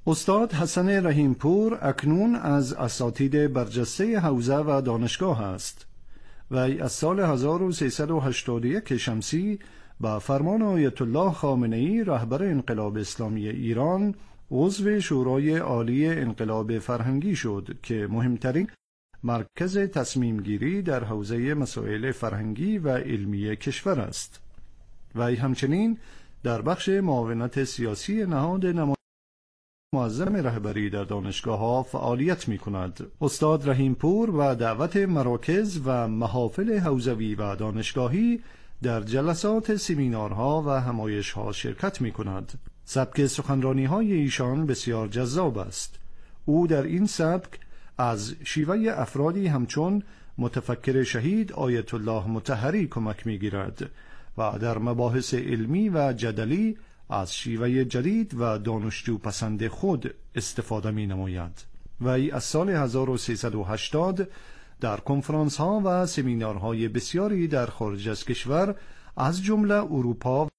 استاد حسن رحیمپور اکنون از اساتید برجسته حوزه و دانشگاه است. وی از سال 1381 شمسی با فرمان آیت الله خامنه‌ای رهبر انقلاب اسلامی ایران عضو شورای عالی انقلاب فرهنگی شد که مهمترین مرکز تصمیم گیری در حوزه مسائل فرهنگی و علمی کشور است. وی همچنین در بخش معاونت سیاسی نهاد معظم رهبری در دانشگاه‌ها فعالیت می‌کند. استاد رحیمپور و دعوت مراکز و محافل حوزوی و دانشگاهی در جلسات سمینارها و همایش‌ها شرکت می‌کند. سبک سخنرانی‌های ایشان بسیار جذاب است. او در این سبک از شیوه افرادی همچون متفکر شهید آیت الله مطهری کمک می‌گیرد و در مباحث علمی و جدلی از شیوه جدید و دانشجو پسند خود استفاده می نماید. وی از سال 1380 در کنفرانس ها و سمینارهای بسیاری در خارج از کشور از جمله اروپا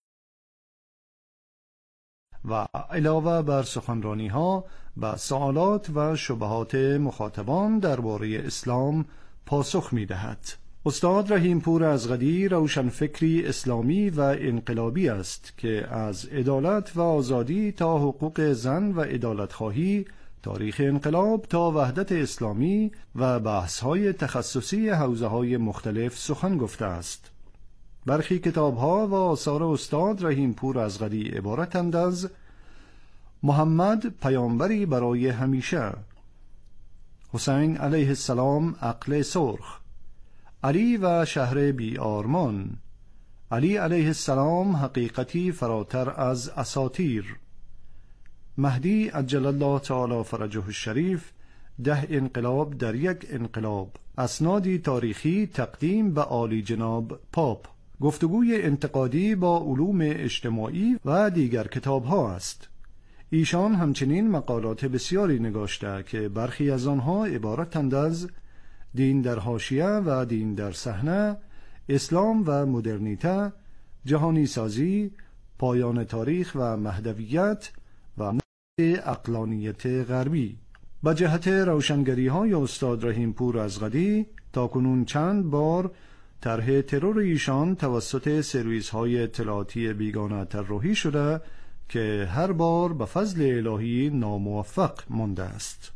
و علاوه بر سخنرانی ها و سوالات و شبهات مخاطبان درباره اسلام پاسخ می دهد. استاد رحیمپور ازغدی روشنفکری اسلامی و انقلابی است که از عدالت و آزادی تا حقوق زن و عدالتخواهی، تاریخ انقلاب تا وحدت اسلامی و بحث‌های تخصصی حوزه‌های مختلف سخن گفته است. برخی کتاب‌ها و آثار استاد رحیمپور ازغدی عبارتند از محمد پیامبری برای همیشه، حسین علیه السلام عقل سرخ، علی و شهر بی آرمان، علی علیه السلام حقیقتی فراتر از اساطیر، مهدی عجل الله تعالی فرجه الشریف، 10 انقلاب در یک انقلاب، اسنادی تاریخی تقدیم به عالی جناب پاپ، گفتگوی انتقادی با علوم اجتماعی و دیگر کتاب ها است. ایشان همچنین مقالات بسیاری نگاشته که برخی از آنها عبارتند از دین در حاشیه و دین در صحنه، اسلام و مدرنیته، جهانی سازی، پایان تاریخ و مهدویت و عقلانیت غربی. به جهت روشنگری های استاد رحیمپور ازغدی تاکنون چند بار طرح ترور ایشان توسط سرویس های اطلاعاتی بیگانه طراحی شده که هر بار به فضل الهی ناموفق مانده است.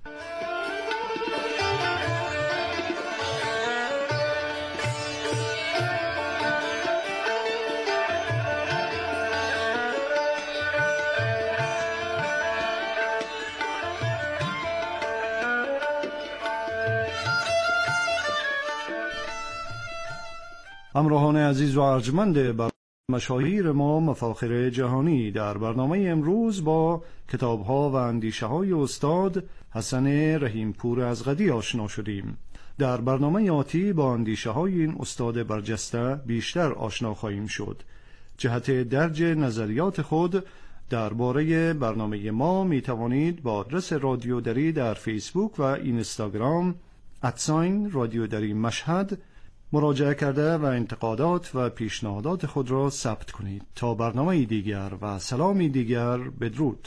همراهان عزیز و ارجمند بر مشاهیر ما مفاخر جهانی، در برنامه امروز با کتاب‌ها و اندیشه‌های استاد حسن رحیمپور ازغدی آشنا شدیم. در برنامه آتی با اندیشه‌های این استاد برجسته بیشتر آشنا خواهیم شد. جهت درج نظریات خود درباره برنامه ما می توانید با آدرس رادیو دری در فیسبوک و اینستاگرام @رادیو دری مشهد مراجعه کرده و انتقادات و پیشنهادات خود را ثبت کنید. تا برنامه دیگر و سلامی دیگر، بدرود.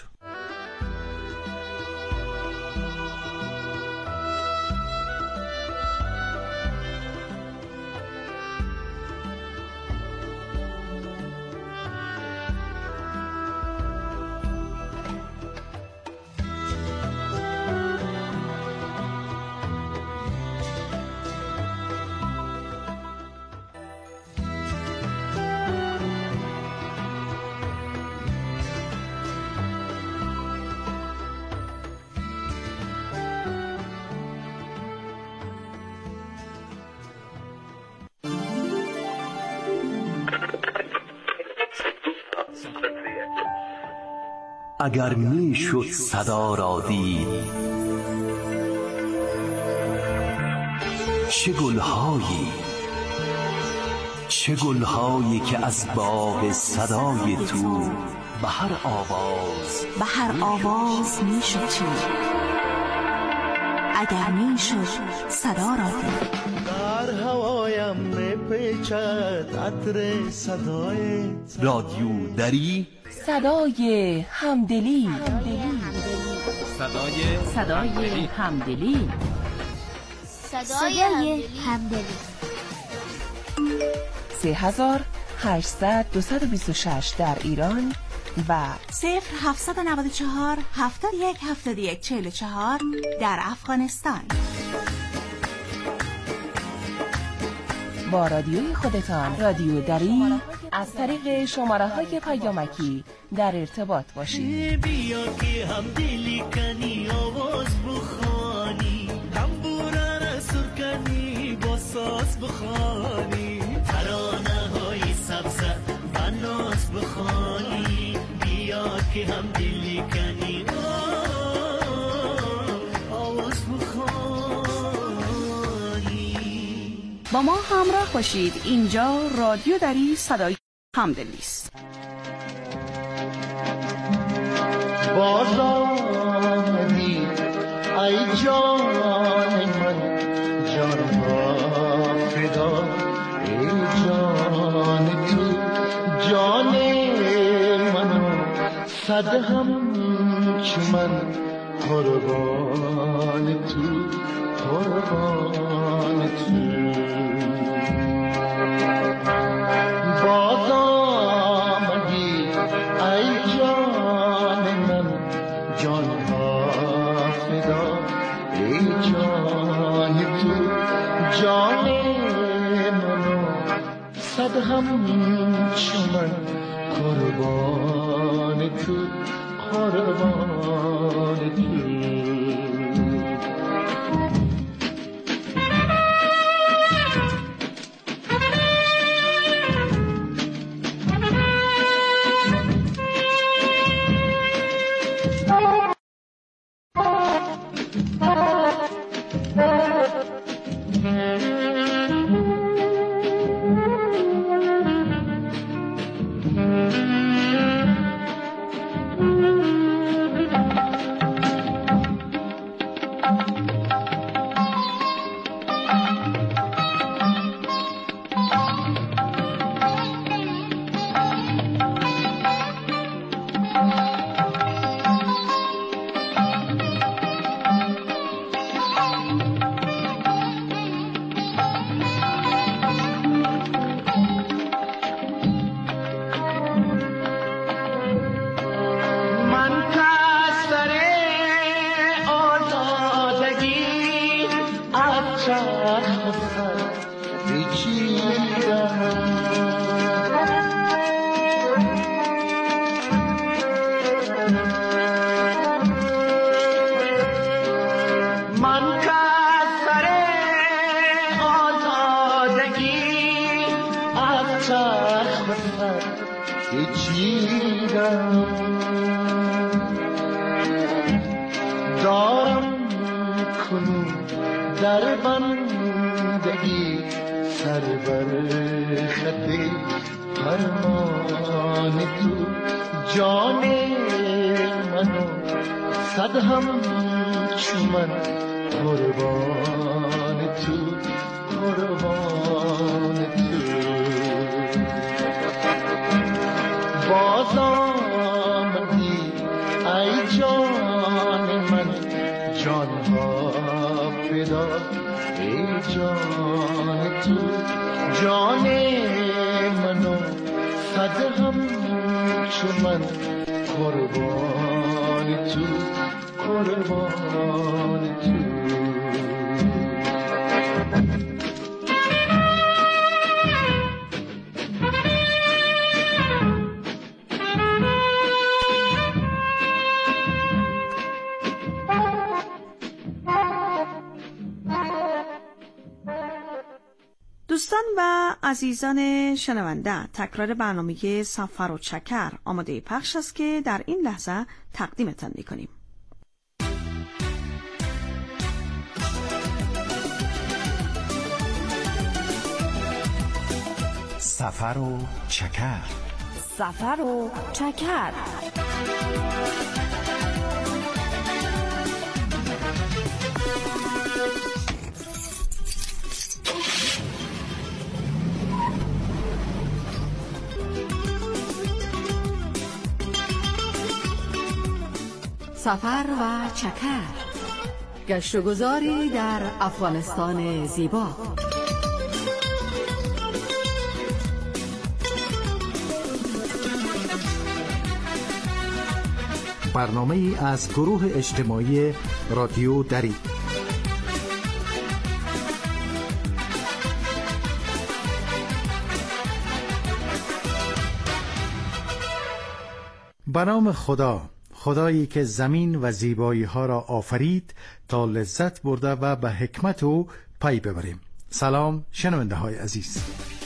اگر می شد صدا را دید، چه گلهایی که از باغ صدای تو به هر آواز می شد چید. اگر می شد صدا را دید، در هوایم می پیچد عطر صدایت. رادیو دری، صدای همدلی. صدای همدلی. صدای همدلی. 3800 226 در ایران و 0794 71 71 44 در افغانستان. با رادیوی خودتان، رادیو دری، از طریق شماره‌های پیامکی در ارتباط باشید. بیا که هم دلی کنی آواز بخوانی، تنبوره را سر کنی با ساز بخوانی، ترانه های سبز و ناز بخوانی. بیا که هم دلی کنی آواز بخوانی. با ما همراه باشید. اینجا رادیو دری صدای همدلی است. باز آمدی ای جان من، جان ها فدا ای جان تو، جان منو صد همچو من، قربان تو قربان تو. باز آمدی ای جان من، جان ها فدا ای جان تو، جان منو صد همچو من، قربان تو قربان تو. دارم کنون در بندگی، سر بر خط فرمان تو، جان منو صد همچو من، قربان تو قربان تو. باز آمدی ای جان من، جان ها فدا ای جان تو، جان منو صد همچو من، قربان تو قربان تو. دوستان و عزیزان شنونده، تکرار برنامه سفر و چکر آماده پخش است که در این لحظه تقدیمتان می‌کنیم. سفر و چکر. سفر و چکر. سفر و چکر، گشت و گذاری در افغانستان زیبا. برنامه از گروه اجتماعی رادیو دری. به نام خدا، خدایی که زمین و زیبایی ها را آفرید تا لذت برده و به حکمت او پی ببریم. سلام شنونده های عزیز.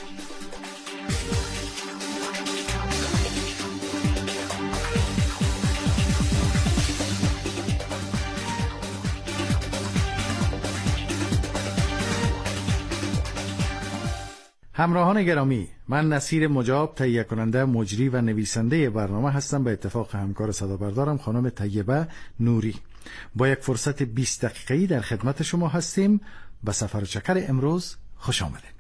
همراهان گرامی، من نصیر مجاب، تهیه کننده، مجری و نویسنده برنامه هستم به اتفاق همکار صدابردارم خانم طیبه نوری. با یک فرصت 20 دقیقه‌ای در خدمت شما هستیم. به سفر و چکر امروز خوش آمدید.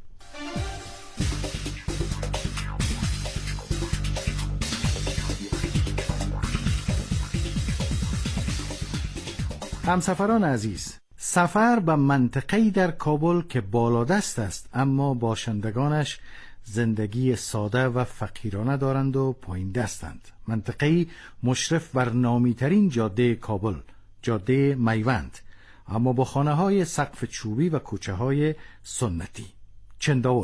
همسفران عزیز، سفر به منطقه‌ای در کابل که بالادست است اما باشندگانش زندگی ساده و فقیرانه دارند و پایین دستند. منطقه‌ای مشرف بر نامی‌ترین جاده کابل، جاده میوند، اما با خانه‌های سقف چوبی و کوچه‌های سنتی. چنداول.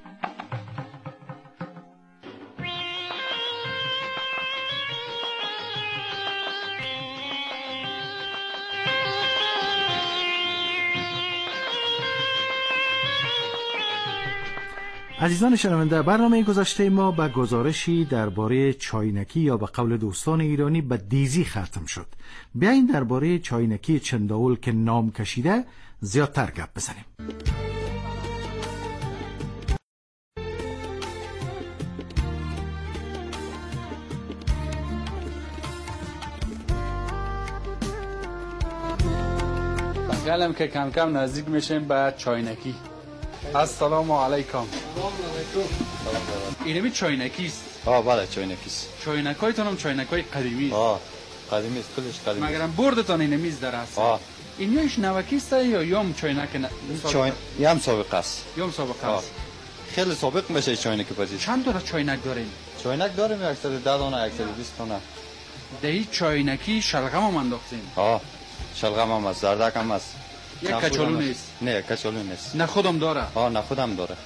عزیزان شنونده، برنامه گذشته ما به گزارشی درباره چاینکی یا به قول دوستان ایرانی به دیزی ختم شد. بیاین درباره چاینکی چنداول که نام کشیده زیادتر گپ بزنیم. بگلم که کم کم نزدیک میشیم به چاینکی. السلام علیکم. اینمی چاینکی است. بله چاینکی است. چاینکایتون هم چاینکای قدیمی است. قدیمی است، کلش قدیمی. مگرم بردتان اینمی است در اصل. این یاش نوکی است یا یام چاینک یام سابقه است. یام سابقه است. خیلی سابق میشه چاینک پذیر. چند تا چاینک داریم؟ چاینک داریم اکثر 10 دانه، اکثر 20 دانه. دهی چاینکی شلغم هم انداختیم. شلغم هم است، زردک هم است. یک کچالو نیست؟ نه کچالو نیست. نه خودم داره؟ نه خودم داره.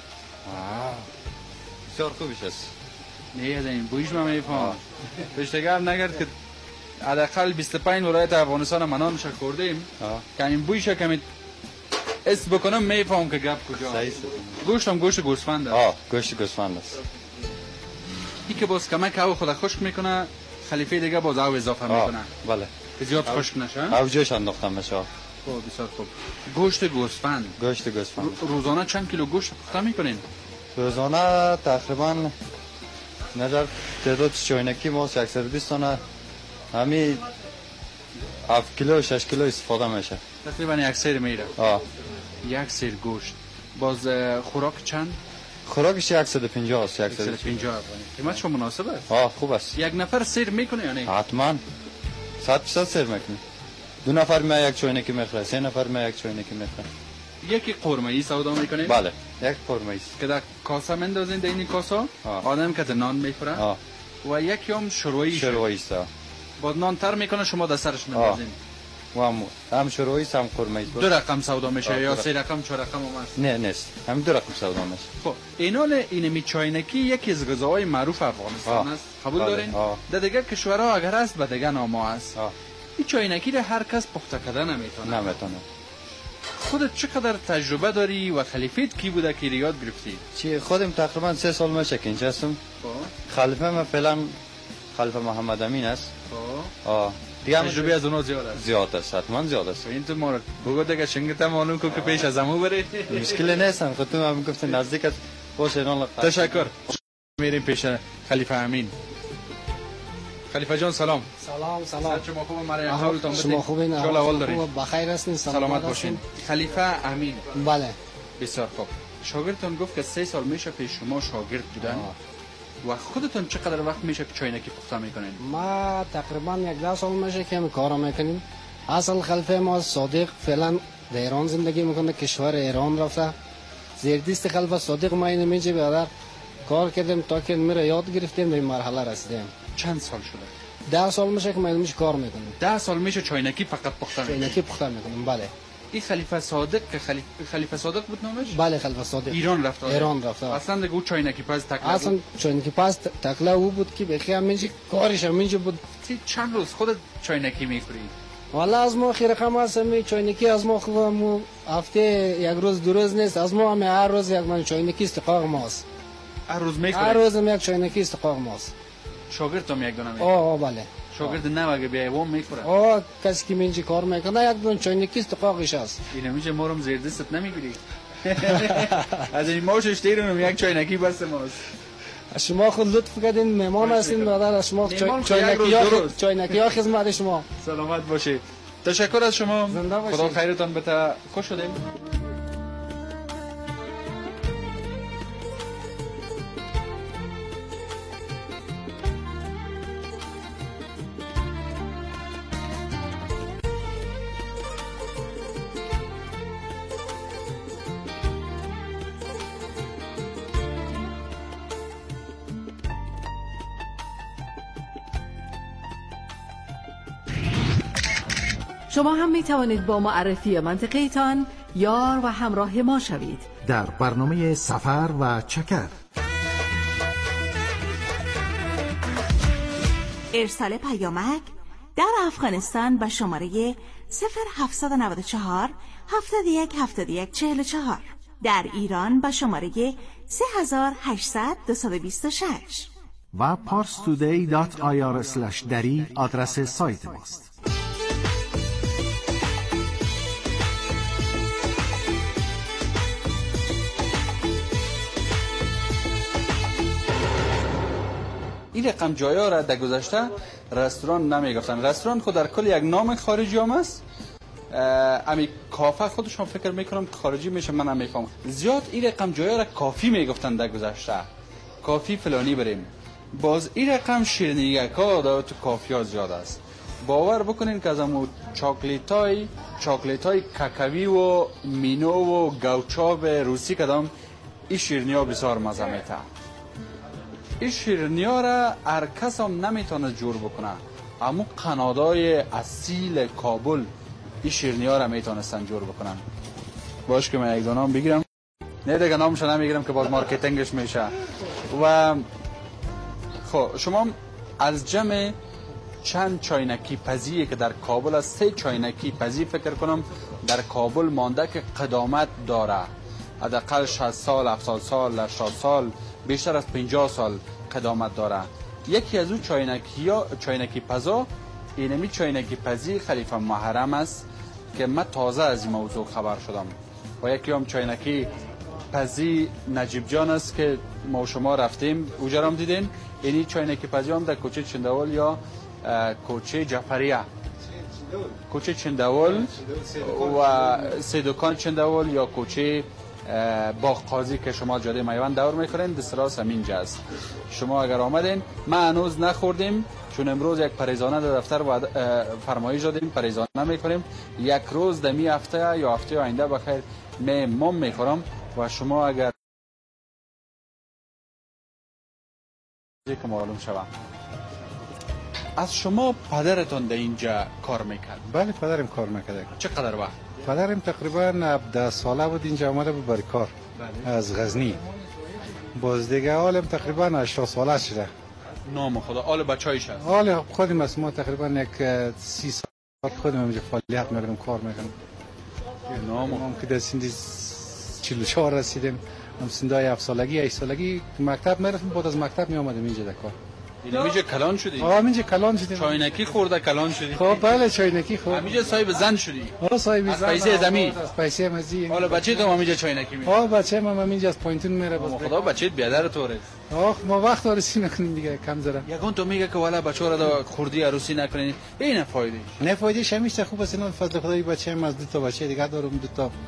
بسیار خوبش است. نه این بویش من میفهمم. پشتگر نگرد که حداقل 25 ولایت افغانستان منانش خوردیم که این بویش کمی اس بکنم میفهمم که گپ کجا. صحیح. گوشتم گوشت گوسفند است. گوشت گوسفند است. این که باز کمک او خود خشک میکنه، خلیفه دیگه باز او اضافه میکنه. بله. زیاد خشک نشه. او جوش انداختم میشه. بسیار خوب. گوشت گوسفند. گوشت گوسفند. روزانه چند کیلو گوشت پخته میکنین؟ روزانه تقریبا نظر تعداد چاینکی ما 120 دانه همین 7 کیلو 6 کیلو استفاده میشه. تقریبا یک سیر میره. یک سیر گوشت. باز خوراک چند؟ خوراکش 150 است. 150 افغانی. قیمتش مناسب است؟ خوب است. یک نفر سیر میکنه یا نه؟ حتما 100% سیر میکنه. 2 نفر می یک چاینکی میخوره، 3 نفر می یک چاینکی میخوره. یکی قرمه‌ای سودا میکنین؟ بله، یک قرمه‌ای است که در کاسه مندازین در این کاسه. آدم که نان میخوره و یکی هم شروعی است. بعد نان تر میکنه شما در سرش میندازین. و هم شروعی است هم قرمه‌ای است. 2 رقم سودا میشه یا 3 رقم 4 رقم هم است؟ نه نیست، هم 2 رقم سودا میشه. خب اینمی چاینکی یکی از غذاهای معروف افغانستان است. قبول دارین؟ در دیگه کشورها اگر است به دیگه نام‌ها است. این چاینکی را هر کس پخته کردن نمیتونه. خودت چقدر تجربه داری و خلیفیت کی بوده که یاد گرفتی؟ خودم تقریبا 3 سال میشه که اینجا هستم. خلیفه من فعلا خلیفه محمد امین است. دیگه تجربه از اونها زیاد است. حتما زیاد است. این تو ما بگو دیگه شنگت معلوم کو که پیش از امو بره. مشکل نیست. خودتون هم گفت نزدیک است. باشه اینا. تشکر. میریم پیش خلیفه امین. خلیفه جان سلام. سلام. شما خوبه؟ مرای احوالتون بده. شما خوبین؟ احوال دارین؟ بخیر هستین؟ سلامت باشین. خلیفه امین. بله. بسیار خوب. شاگردتون گفت که 3 سال میشه پیش شما شاگرد بودن. و خودتون چقدر وقت میشه که چاینکی پخته میکنین؟ ما تقریبا 10 سال میشه که این کارو میکنیم. اصل خلفه ما صادق فعلا در ایران زندگی میکنه، کشور ایران رفته. زیردیست خلفه صادق ما اینو میشه برادر کار کردیم تا که میره یاد گرفتیم، به این مرحله رسیدیم. چند سال شده؟ 10 سال میشه که ما اینو کار میکنیم. 10 سال میشه چاینکی فقط پخته میکنیم. چاینکی پخته میکنیم. بله. این خلیفه صادق که خلیفه صادق بود نامش؟ بله خلیفه صادق. ایران رفته. ایران رفته. اصلا دیگه او چاینکی پز تکلا. اصلا چاینکی پز تکلا او بود که بخی همینجی کارش همینجی بود. چند روز خودت چاینکی میخوری؟ والا از ما خیر خم هستم. چاینکی از ما خوبم هفته یک روز دو روز نیست، از ما هر روز یک من چاینکی استقاق ماست. هر روز میخوری؟ هر روز یک چاینکی استقاق ماست. شاگردم یک دونه میخوره؟ آه بله. شاگرد نه اگه بیای وام میخوره؟ آه کسی که منجی کار میکنه یک دونه چاینکی استقاقش است. اینا میشه ما رو زیر دستت نمیگیری؟ از این ماشش دیرونم یک چاینکی بس ماست. شما خود لطف کردین مهمان هستین برادر، شما چاینکی ها خدمت شما. سلامت باشید. تشکر از شما. خدا خیرتان بده. خوش شدیم. شما هم می توانید با معرفی منطقه‌تان یار و همراه ما شوید در برنامه سفر و چکر. ارسال پیامک در افغانستان به شماره 0794 71 71 44، در ایران به شماره 3800 226 و parstoday.ir/dari آدرس سایت ماست. این رقم جایا را در گذشته رستوران نمیگفتن. رستوران خود در کل یک نام خارجی هم است. امی کافه خودشون فکر میکنم خارجی میشه، من نمیفهمم. زیاد این رقم جایا را کافی میگفتن در گذشته. کافی فلانی بریم. باز این رقم شیرینی‌ها در تو کافی ها زیاد است. باور بکنین که از امو چاکلیت های کاکاوی و مینو و گاوچاب روسی کدام این شیرینی ها بسیار مزه میته. این شیرینی ها را هر کس هم نمیتونه جور بکنه، اما قنادای اصیل کابل این شیرینی ها را میتونستن جور بکنن. باش که من یک دانه هم بگیرم، نه دیگه نامش نمیگیرم که باز مارکتینگش میشه. و خب شما از جمع چند چاینکی پزی که در کابل است، 3 چاینکی پزی فکر کنم در کابل مانده که قدامت داره، حداقل 60 سال 70 سال 80 سال بیشتر از 50 سال قدامت داره. یکی از اون چاینکی پزا اینمی چاینکی پزی خلیفه محرم است که من تازه از این موضوع خبر شدم. و یکی هم چاینکی پزی نجیب جان است که ما شما رفتیم اوجا هم دیدین. اینی چاینکی پزی هم در کوچه چندول یا کوچه جعفریه، کوچه چندول و سیدوکان چندول یا کوچه باغ قاضی که شما جاده میوان دور میکنین دستراس همینجا است. شما اگر آمدین، ما هنوز نخوردیم چون امروز یک پریزانه در دفتر فرمایش دادیم، پریزانه میکنیم. یک روز دمی هفته یا هفته آینده بخیر مم میخورم. و شما اگر که معلوم شوم از شما پدرتون در اینجا کار میکرد؟ بله پدرم کار میکرد. چقدر وقت؟ پدرم تقریبا 17 ساله بود اینجا آمده بود برای کار. بله. از غزنی. باز دیگه حالم تقریبا 80 ساله شده. نام خدا. حال بچه‌ایش هست؟ حال خودم از ما تقریبا یک 30 سال خودم اینجا فعالیت میکنم، کار میکنم. نام که در سن 44 رسیدم. هم سندای 7 سالگی 8 سالگی مکتب میرفتم، بعد از مکتب می اومدم اینجا در کار. اینجا کلان شدی؟ اینجا کلان شدیم. چاینکی خورده کلان شدی؟ خب بله چاینکی خورد. اینجا صاحب زن شدی؟ صاحب زن. پیسه زمین. پیسه مزی. حالا بچه‌ت هم اینجا چاینکی میره؟ بچه‌م هم اینجا از پوینتون میره. باز خدا بچه‌ت بیادر توره. ما وقت آرسی نکنیم دیگه، کم ذره. یگان تو میگه که والا بچه‌ها را خوردی عروسی نکنین. این فایده. نه فایدهش همیشه خوب است. اینا فضل خدای بچه‌م از 2 تا بچه دیگه دارم، 2 تا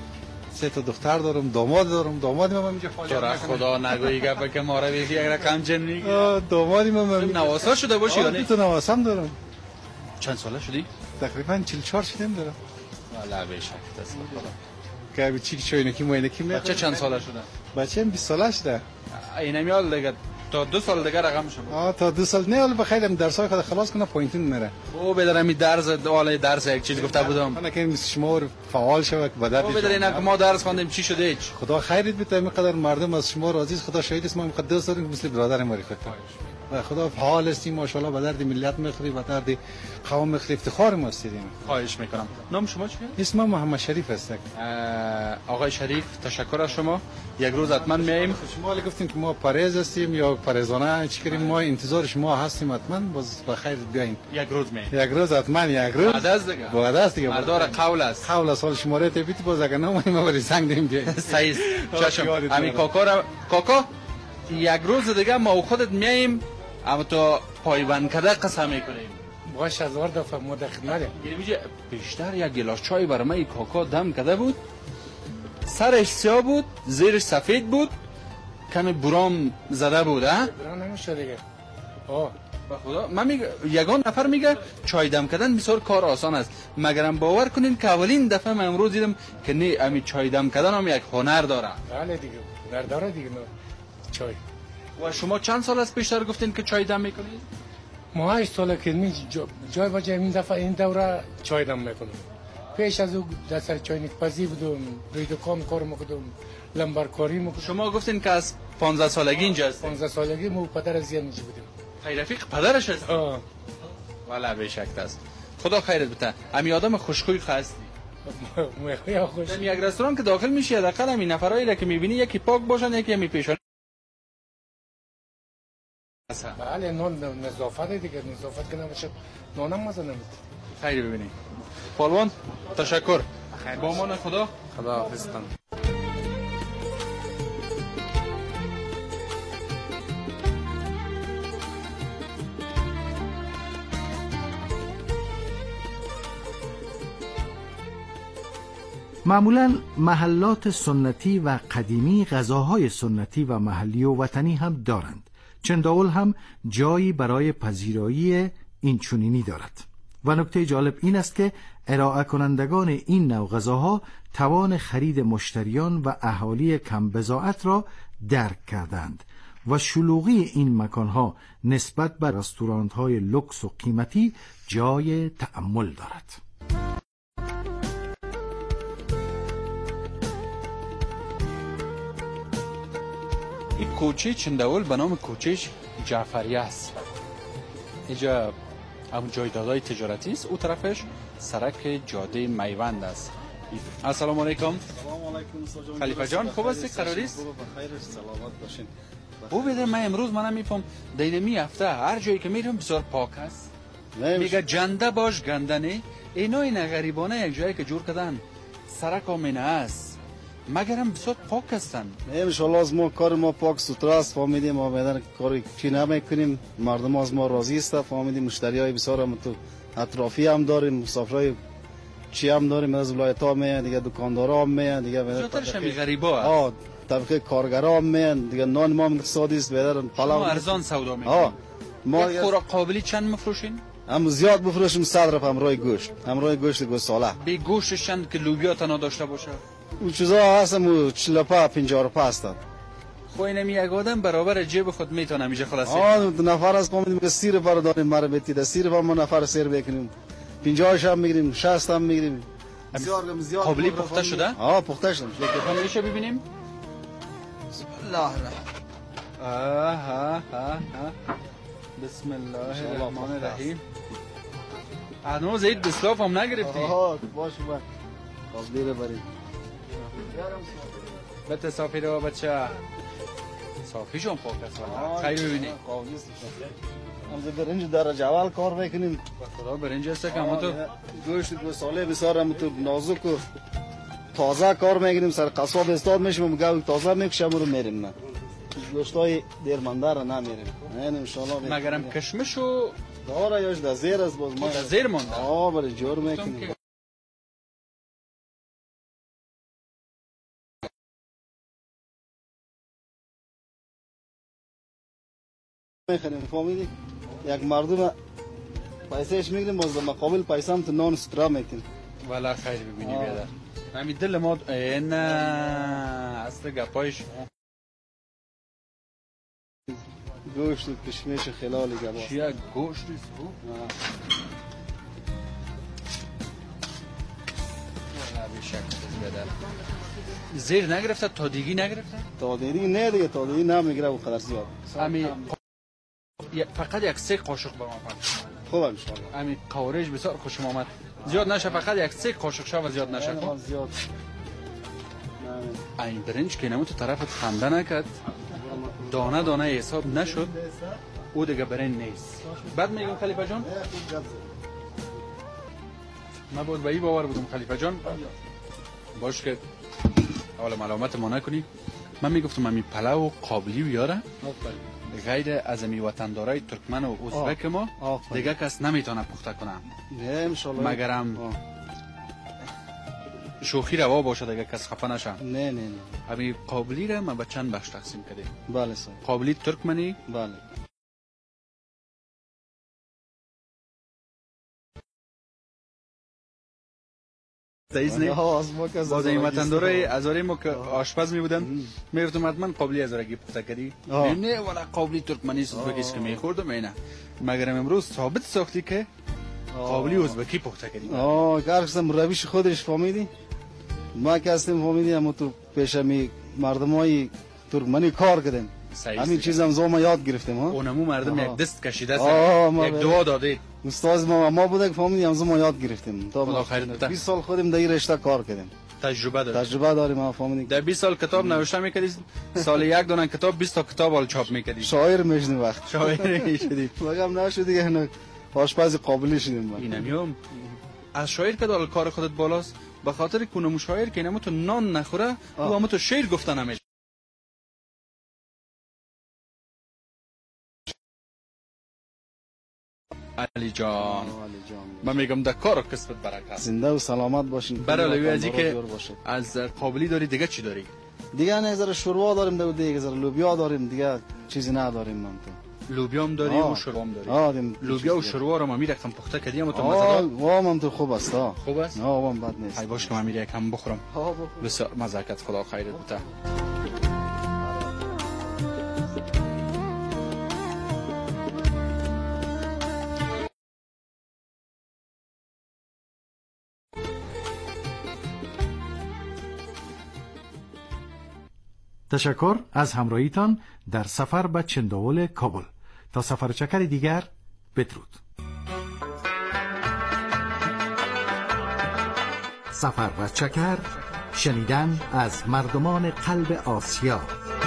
3 تا دختر دارم، دامادی من اینجا فعالیت میکنه. خدا نگویی گپ که ما را یک رقم جن میگی. دامادی من نواسا شده باشی یا نه؟ تو نواسم دارم. چند ساله شدی؟ تقریبا 44 شدم دارم. والا به شک دست خدا. که چی چوینکی موینکی میاد. بچه چند ساله شده؟ بچه‌م 20 ساله شده. اینا میال دیگه تا 2 سال دیگه رقم شد. تا 2 سال نه، ولی بخیرم درسای خود خلاص کنه پوینتین میره. او بدرم این درس یک چیز گفته بودم. من که شما فعال شوه که بدر. او بدر اینا که ما درس خواندیم چی شده هیچ. خدا خیرت بده، اینقدر مردم از شما راضی است. خدا شاهد است، ما مقدس داریم مثل برادر ما ریخته. خدا فعال هستیم ماشاءالله، به درد ملت میخوری، به درد قوم میخوری، افتخار ما هستیم. خواهش میکنم. نام شما چیه؟ اسمم محمد شریف است. آقای شریف تشکر از شما. یک روز حتما میایم. شما گفتین که ما پرهیز هستیم یا پرهیزانه چی کنیم، ما انتظار شما هستیم، حتما باز بخیر بیاین. یک روز میایم. یک روز حتما، یک روز. بعد از دیگه. مردار قول است. قول است. حال شماره ته بیت باز اگه نمونیم ما ولی زنگ نیم بیاین. صحیح. چشم. همین کاکا یک روز دیگه ما خودت میایم، اما تو پایبند کرده قسم میکنیم. باش 1000 دفعه ما در خدمت. یعنی بیشتر یک گلاس چای برای من کاکا دم کرده بود، سرش سیاه بود، زیرش سفید بود، کمی برام زده بود. برام نمیشه دیگه. به خدا من میگم یگان نفر میگه چای دم کردن بسیار کار آسان است، مگرم باور کنین که اولین دفعه من امروز دیدم که نه امی چای دم کردن هم یک هنر داره. بله دیگه هنر داره دیگه. چای. و شما چند سال از پیشتر گفتین که چای دم میکنید؟ ما 8 ساله که می جای با جای این دفعه این دوره چای دم میکنم. پیش از او در سر چاینک پزی بودم، روی دکان کار میکردم، لمبرکاری میکردم. شما گفتین که از 15 سالگی اینجا هستید؟ 15 سالگی ما پدر از اینجا بودیم. رفیق پدرش هست؟ والا به شک است. خدا خیرت بده. امی آدم خوشخوی هستی. یا خوش. در یک رستوران که داخل میشی حداقل همین نفرایی را که میبینی یکی پاک باشن، یکی همی پیشانی. بله نون نظافت دیگه، نظافت که نباشه نانم مزه نمیده. خیلی ببینی. پالوان تشکر. با امان خدا. خدا حافظتان. معمولاً محلات سنتی و قدیمی غذاهای سنتی و محلی و وطنی هم دارند. چنداول هم جایی برای پذیرایی این چنینی دارد. و نکته جالب این است که ارائه کنندگان این نوع غذاها توان خرید مشتریان و اهالی کم بضاعت را درک کردند و شلوغی این مکانها نسبت به رستوران‌های لوکس و قیمتی جای تأمل دارد. این کوچه چنداول به نام کوچه جعفریه است. اینجا همون جایدادهای تجارتی است، او طرفش سرک جاده میوند است. السلام علیکم. سلام علیکم خلیفه جان، خوب هستی؟ قراری است؟ بخیر سلامت باشین. او بده من امروز منم میفهم دینمی هفته هر جایی که میرم بسیار پاک است. میگه جنده باش گنده نه. اینا غریبانه یک جایی که جور کردن سرک آمینه است، مگرم بسیار پاک هستن. ان شاء الله از ما کار ما پاک سوترا است، فهمیدیم ما بدن کاری چی نمیکنیم، مردم از ما راضی است، فهمیدیم مشتریای بسیار هم تو اطرافی هم داریم، مسافرای چی هم داریم از ولایت ها میان دیگه، دکاندارا هم میان دیگه، جاترش هم غریبا طبقه کارگرا هم میان دیگه، نان ما اقتصادی است بدن پلاو ارزان سودا میکنیم. ما یک خوراک قابلی چند میفروشین؟ هم زیاد بفروشیم 100 رقم همراه گوشت، همراه گوشت گوساله. بی گوشتش چند که لوبیا تنها داشته باشه؟ اون چیزا هستم 45 50 روپیه هستن. خو اینم یک آدم برابر جیب خود میتونه میشه خلاص. نفر از ما میگیم سیر بر داریم مر بیتی سیر با ما نفر سیر بکنیم 50 هم میگیریم 60 هم میگیریم. زیاد قابلی پخته شده؟ پخته شده. یکم میشه ببینیم. بسم الله بسم الله الرحمن الرحیم. هنوز عید بسلاف هم نگرفتی؟ باشه من قابلی رو بریم. بته صافی رو بچه صافی جان پاک است. خیلی ببینی همز برنج درجه اول کار میکنیم. خدا برنج است که همون تو گوشت گوساله بسیار همون تو نازک و تازه کار میکنیم، سر قصاب استاد میشیم گاو تازه میکشم رو میریم. نه گوشتای دیرمانده را نمیریم. نه ان شاء الله. مگرم کشمشو داره یاش در زیر است باز ما در زیر مونده. برای جور میکنیم. میخریم فهمیدی یک مردم پیسهش میگیریم باز در مقابل پیسه هم تو نان سترا میکنیم. والا خیر ببینی بیادر همین دل ما نه اصل گپایش گوشت و کشمش خلالی گباست. چیه گوشت است او؟ والا بیشک بیادر زیر نگرفته تادیگی نگرفته؟ تادیگی نه دیگه تادیگی نمیگیره و قدر زیاد. همین فقط یک 3 قاشق به ما خوب ان شاء الله. همین قوارش بسیار خوشم آمد. زیاد نشه فقط یک 3 قاشق شو و زیاد نشه. نه زیاد. نه. این برنج که نمو تو طرفت خنده نکرد. دانه دانه حساب نشد. او دیگه برنج نیست. بعد میگم خلیفه جان. من بود به این باور بودم خلیفه جان. باش که اول ملامت ما نکنی. من میگفتم همین پلو و قابلی بیاره. غیر از می وطندارای ترکمن و ازبک ما دیگه کس نمیتونه پخته کنه. نه ان شاء الله. مگرم شوخی روا باشه دیگه کس خفه نشه. نه نه نه. همین قابلی را ما به چند بخش تقسیم کردیم. بله صاحب. قابلی ترکمنی. بله. تایزنی باز این وطندارای ازاری ما که آشپز می بودن میگفتم حتما قابلی ازارگی پخته کردی. نه ولی قابلی ترکمنی ازبکی که میخوردم اینا مگرم امروز ثابت ساختی که قابلی ازبکی پخته کردی. کارشم روش خودش فهمیدی. ما که هستیم فهمیدی اما تو پیشمی مردمای ترکمنی کار کردیم. همین چیزام زوما یاد گرفتیم ها. اونمو مردم یک دست کشیده است. یک دعا دادید. استاد ما بوده که فهمیدیم هم زوما یاد گرفتیم. خدا خیرت بده. 20 سال خودم در این رشته کار کردیم. تجربه داریم ما فهمیدیم. در 20 سال کتاب نوشته میکردی. سال یک دونه کتاب 20 تا کتاب ال چاپ میکردی. شاعر میشدی وقت. شاعر میشدی. مگم نشد دیگه آشپز قابلی شدیم ما. اینم از شاعر که دال کار خودت بالاست به خاطر کنم شاعر که اینم تو نان نخوره او هم تو شعر گفتن نمیشه. علی جان من میگم در کار و کسبت برکت. زنده و سلامت باشین. برای از اینکه از قابلی داری دیگه چی داری؟ دیگه نه ذره شوروا داریم دیگه ذره لوبیا داریم دیگه چیزی نداریم من تو. لوبیا هم داری و شوروا هم داری. لوبیا و شوروا رو ما میرقم پخته کردیم تو مزه دار. من تو خوب است. خوب است؟ من بد نیست. ای باش که من میرم یکم بخورم. بسیار مزه کرد خدا خیرت بده. تشکر از همراهیتان در سفر به چنداول کابل. تا سفر چکر دیگر بدرود. سفر و چکر، شنیدن از مردمان قلب آسیا.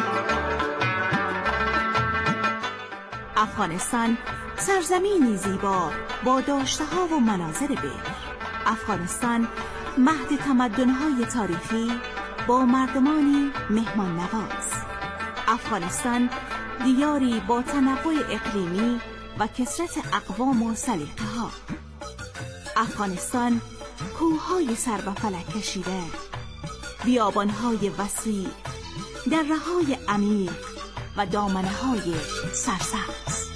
افغانستان سرزمینی زیبا با داشته‌ها و مناظر بکر. افغانستان مهد تمدن‌های تاریخی با مردمانی مهمان نواز. افغانستان دیاری با تنوع اقلیمی و کثرت اقوام و سلیقه‌ها. افغانستان کوه‌های سر به فلک کشیده، بیابان‌های وسیع، دره‌های عمیق و دامنه‌های سرسبز.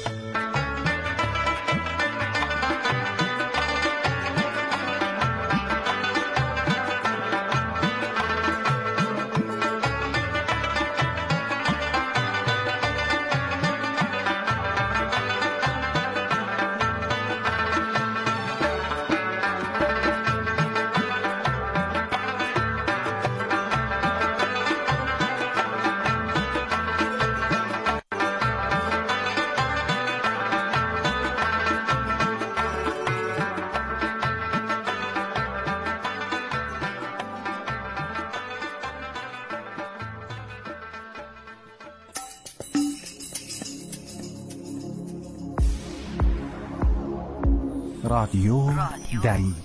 رادیو دری.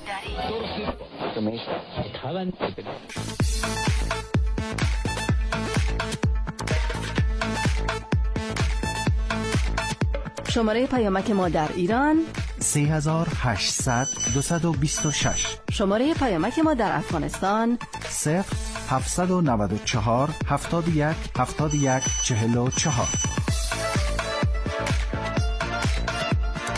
شماره پیامک ما در ایران 3800 226. شماره پیامک ما در افغانستان 0794 71 71 44.